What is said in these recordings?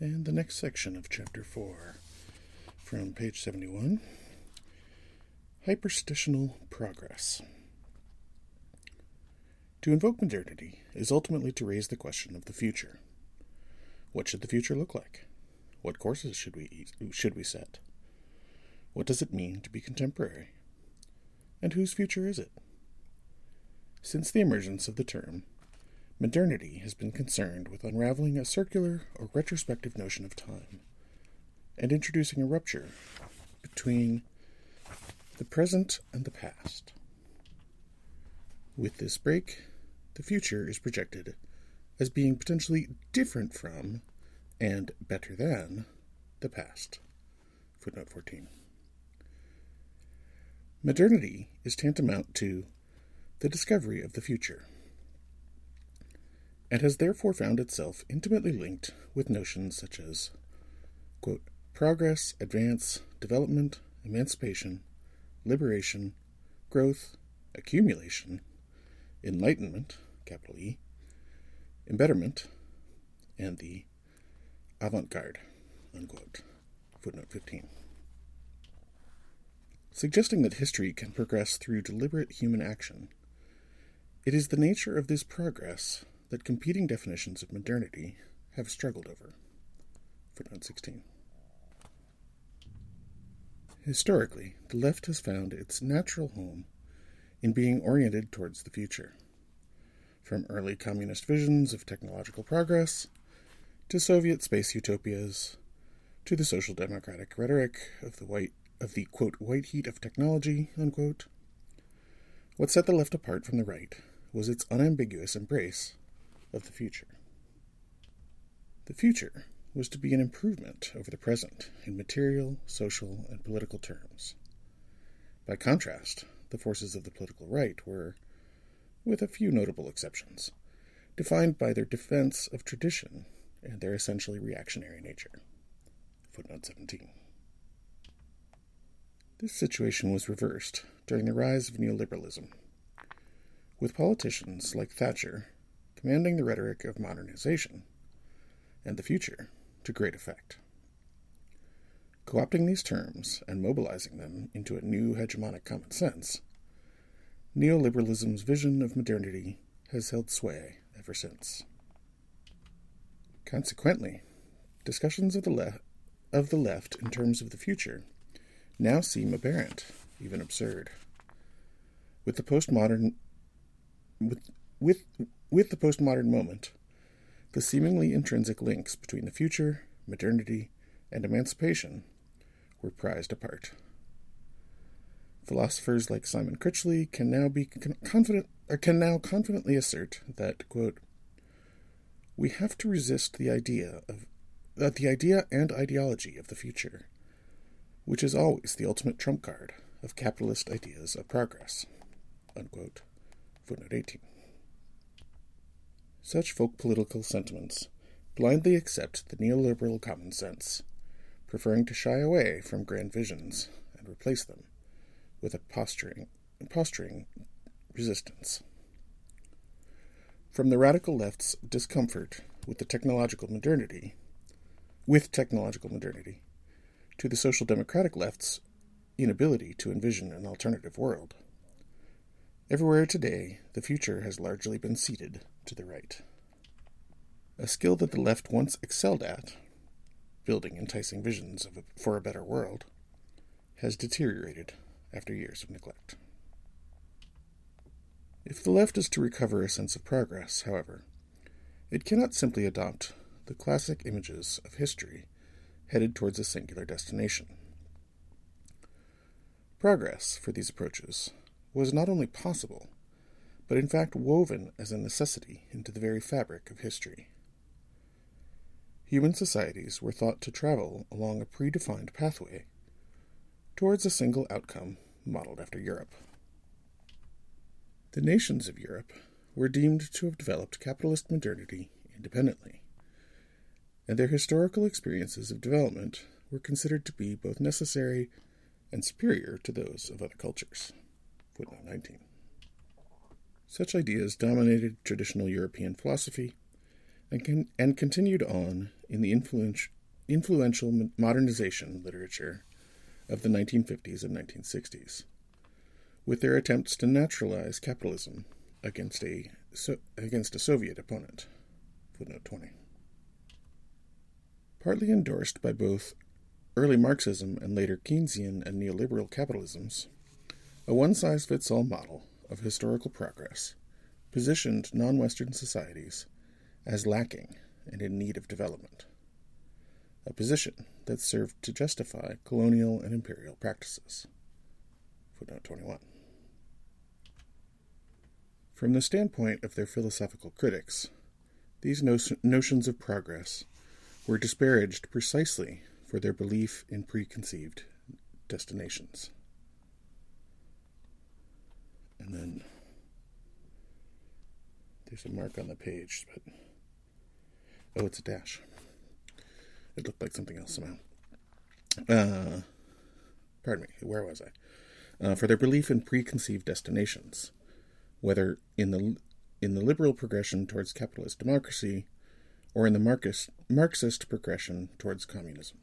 And the next section of Chapter 4, from page 71, Hyperstitional Progress. To invoke modernity is ultimately to raise the question of the future. What should the future look like? What courses should we set? What does it mean to be contemporary? And whose future is it? Since the emergence of the term, modernity has been concerned with unraveling a circular or retrospective notion of time and introducing a rupture between the present and the past. With this break, the future is projected as being potentially different from and better than the past. Footnote 14. Modernity is tantamount to the discovery of the future, and has therefore found itself intimately linked with notions such as, quote, progress, advance, development, emancipation, liberation, growth, accumulation, enlightenment, capital E, embetterment, and the avant-garde, unquote. Footnote 15. Suggesting that history can progress through deliberate human action, it is the nature of this progress that competing definitions of modernity have struggled over. Footnote 16. Historically, the left has found its natural home in being oriented towards the future. From early communist visions of technological progress, to Soviet space utopias, to the social democratic rhetoric of the quote, white heat of technology, unquote. What set the left apart from the right was its unambiguous embrace of the future. The future was to be an improvement over the present in material, social, and political terms. By contrast, the forces of the political right were, with a few notable exceptions, defined by their defense of tradition and their essentially reactionary nature. Footnote 17. This situation was reversed during the rise of neoliberalism, with politicians like Thatcher commanding the rhetoric of modernization and the future to great effect. Co-opting these terms and mobilizing them into a new hegemonic common sense, neoliberalism's vision of modernity has held sway ever since. Consequently, discussions of the left in terms of the future now seem aberrant, even absurd. With the postmodern moment, the seemingly intrinsic links between the future, modernity, and emancipation were prized apart. Philosophers like Simon Critchley can now confidently assert that, quote, we have to resist the idea and ideology of the future, which is always the ultimate trump card of capitalist ideas of progress, unquote. Footnote 18. Such folk political sentiments blindly accept the neoliberal common sense, preferring to shy away from grand visions and replace them with a posturing resistance. From the radical left's discomfort with technological modernity, to the social democratic left's inability to envision an alternative world, everywhere today the future has largely been ceded to the right. A skill that the left once excelled at, building enticing visions for a better world, has deteriorated after years of neglect. If the left is to recover a sense of progress, however, it cannot simply adopt the classic images of history headed towards a singular destination. Progress, for these approaches, was not only possible, but in fact woven as a necessity into the very fabric of history. Human societies were thought to travel along a predefined pathway towards a single outcome modeled after Europe. The nations of Europe were deemed to have developed capitalist modernity independently, and their historical experiences of development were considered to be both necessary and superior to those of other cultures. Footnote 19. Such ideas dominated traditional European philosophy and continued on in the influential modernization literature of the 1950s and 1960s, with their attempts to naturalize capitalism against a Soviet opponent. Footnote 20. Partly endorsed by both early Marxism and later Keynesian and neoliberal capitalisms, a one-size-fits-all model of historical progress positioned non-Western societies as lacking and in need of development, a position that served to justify colonial and imperial practices. Footnote 21. From the standpoint of their philosophical critics, these notions of progress were disparaged precisely for their belief in preconceived destinations. And then there's a mark on the page, but it's a dash. It looked like something else somehow. Pardon me, where was I? For their belief in preconceived destinations, whether in the liberal progression towards capitalist democracy or in the Marxist progression towards communism.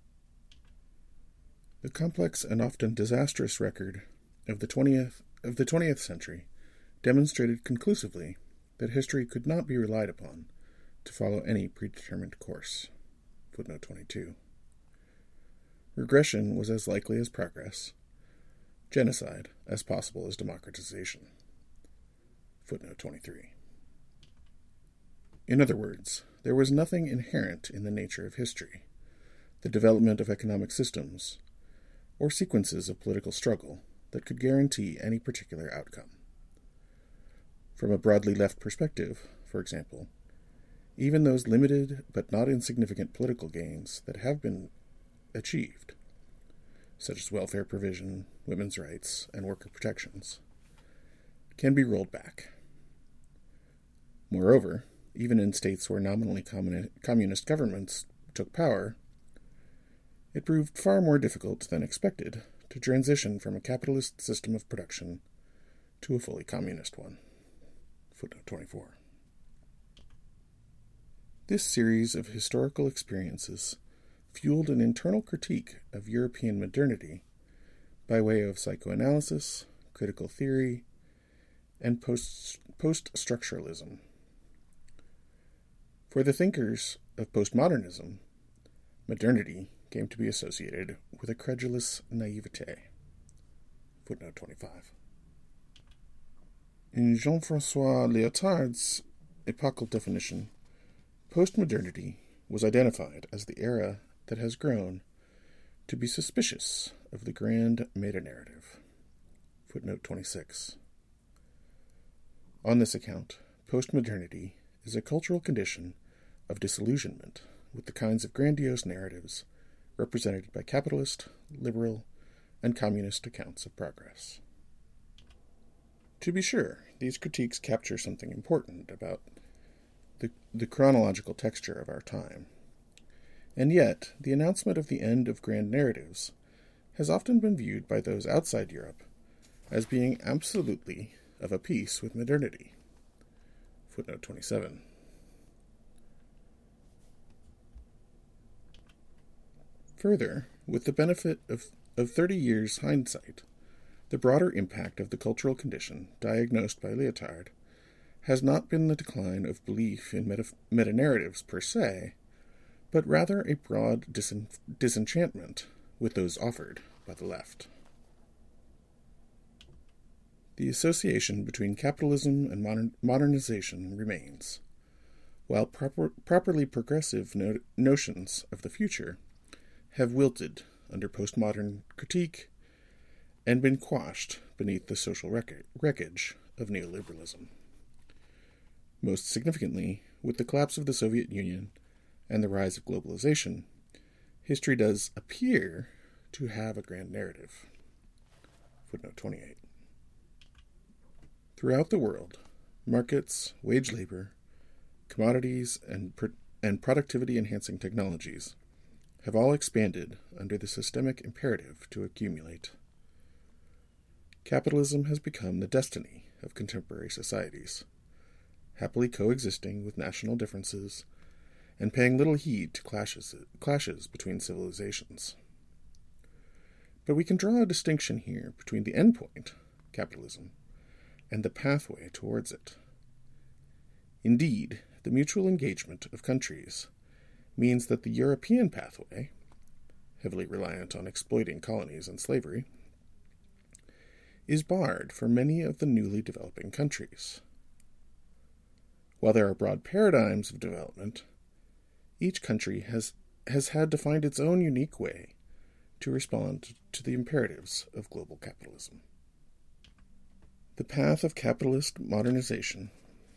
The complex and often disastrous record of the 20th century demonstrated conclusively that history could not be relied upon to follow any predetermined course. Footnote 22. Regression was as likely as progress, genocide as possible as democratization. Footnote 23. In other words, there was nothing inherent in the nature of history, the development of economic systems, or sequences of political struggle that could guarantee any particular outcome. From a broadly left perspective, for example, even those limited but not insignificant political gains that have been achieved, such as welfare provision, women's rights, and worker protections, can be rolled back. Moreover, even in states where nominally communist governments took power, it proved far more difficult than expected to transition from a capitalist system of production to a fully communist one. Footnote 24. This series of historical experiences fueled an internal critique of European modernity by way of psychoanalysis, critical theory, and post-structuralism. For the thinkers of postmodernism, modernity came to be associated with a credulous naivete. Footnote 25. In Jean-François Lyotard's epochal definition, postmodernity was identified as the era that has grown to be suspicious of the grand meta-narrative. Footnote 26. On this account, postmodernity is a cultural condition of disillusionment with the kinds of grandiose narratives represented by capitalist, liberal, and communist accounts of progress. To be sure, these critiques capture something important about the chronological texture of our time. And yet, the announcement of the end of grand narratives has often been viewed by those outside Europe as being absolutely of a piece with modernity. Footnote 27. Further, with the benefit of 30 years' hindsight, the broader impact of the cultural condition diagnosed by Lyotard has not been the decline of belief in meta-narratives per se, but rather a broad disenchantment with those offered by the left. The association between capitalism and modernization remains, while properly progressive notions of the future have wilted under postmodern critique and been quashed beneath the social wreckage of neoliberalism. Most significantly, with the collapse of the Soviet Union and the rise of globalization, history does appear to have a grand narrative. Footnote 28. Throughout the world, markets, wage labor, commodities, and productivity-enhancing technologies have all expanded under the systemic imperative to accumulate. Capitalism has become the destiny of contemporary societies, happily coexisting with national differences and paying little heed to clashes between civilizations. But we can draw a distinction here between the endpoint, capitalism, and the pathway towards it. Indeed, the mutual engagement of countries means that the European pathway, heavily reliant on exploiting colonies and slavery, is barred for many of the newly developing countries. While there are broad paradigms of development, each country has had to find its own unique way to respond to the imperatives of global capitalism. The path of capitalist modernization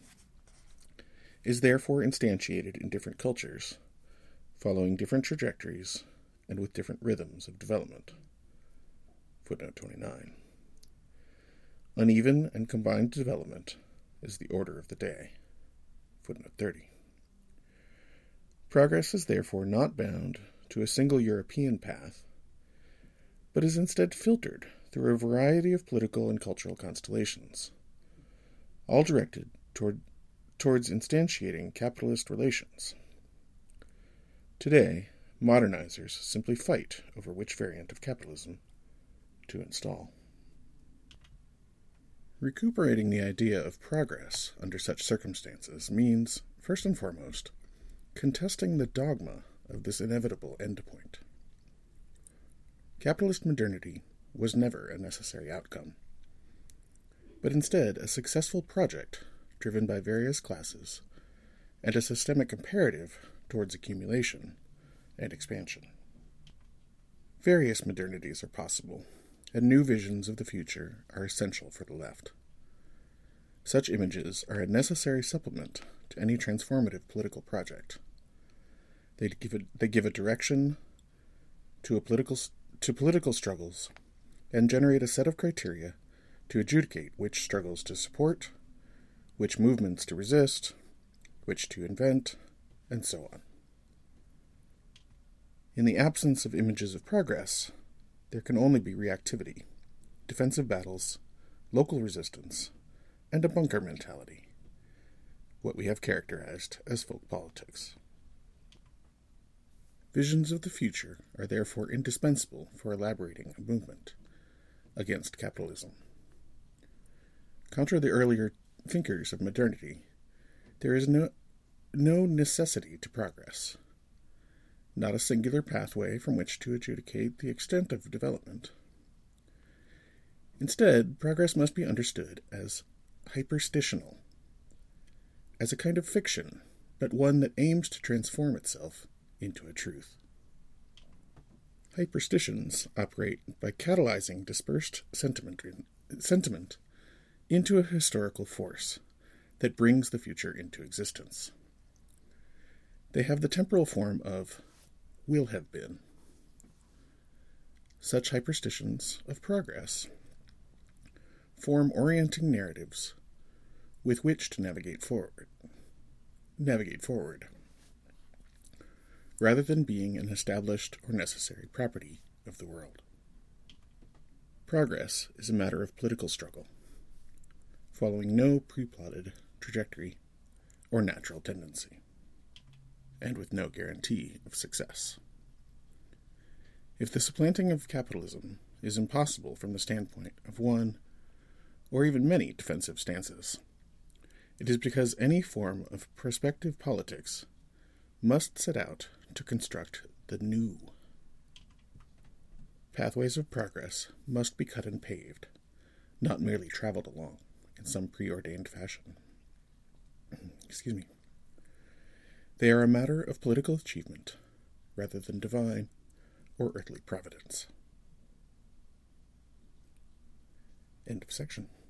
is therefore instantiated in different cultures, following different trajectories and with different rhythms of development. Footnote 29. Uneven and combined development is the order of the day. Footnote 30. Progress is therefore not bound to a single European path, but is instead filtered through a variety of political and cultural constellations, all directed towards instantiating capitalist relations. Today, modernizers simply fight over which variant of capitalism to install. Recuperating the idea of progress under such circumstances means, first and foremost, contesting the dogma of this inevitable endpoint. Capitalist modernity was never a necessary outcome, but instead a successful project driven by various classes and a systemic imperative towards accumulation and expansion. Various modernities are possible, and new visions of the future are essential for the left. Such images are a necessary supplement to any transformative political project. They give a direction to political struggles and generate a set of criteria to adjudicate which struggles to support, which movements to resist, which to invent, and so on. In the absence of images of progress, there can only be reactivity, defensive battles, local resistance, and a bunker mentality, what we have characterized as folk politics. Visions of the future are therefore indispensable for elaborating a movement against capitalism. Contra the earlier thinkers of modernity, there is no necessity to progress, not a singular pathway from which to adjudicate the extent of development. Instead, progress must be understood as hyperstitional, as a kind of fiction, but one that aims to transform itself into a truth. Hyperstitions operate by catalyzing dispersed sentiment into a historical force that brings the future into existence. They have the temporal form of will have been. Such hyperstitions of progress form orienting narratives with which to navigate forward, rather than being an established or necessary property of the world. Progress is a matter of political struggle, following no pre-plotted trajectory or natural tendency, and with no guarantee of success. If the supplanting of capitalism is impossible from the standpoint of one or even many defensive stances, it is because any form of prospective politics must set out to construct the new. Pathways of progress must be cut and paved, not merely traveled along in some preordained fashion. They are a matter of political achievement rather than divine or earthly providence. End of section.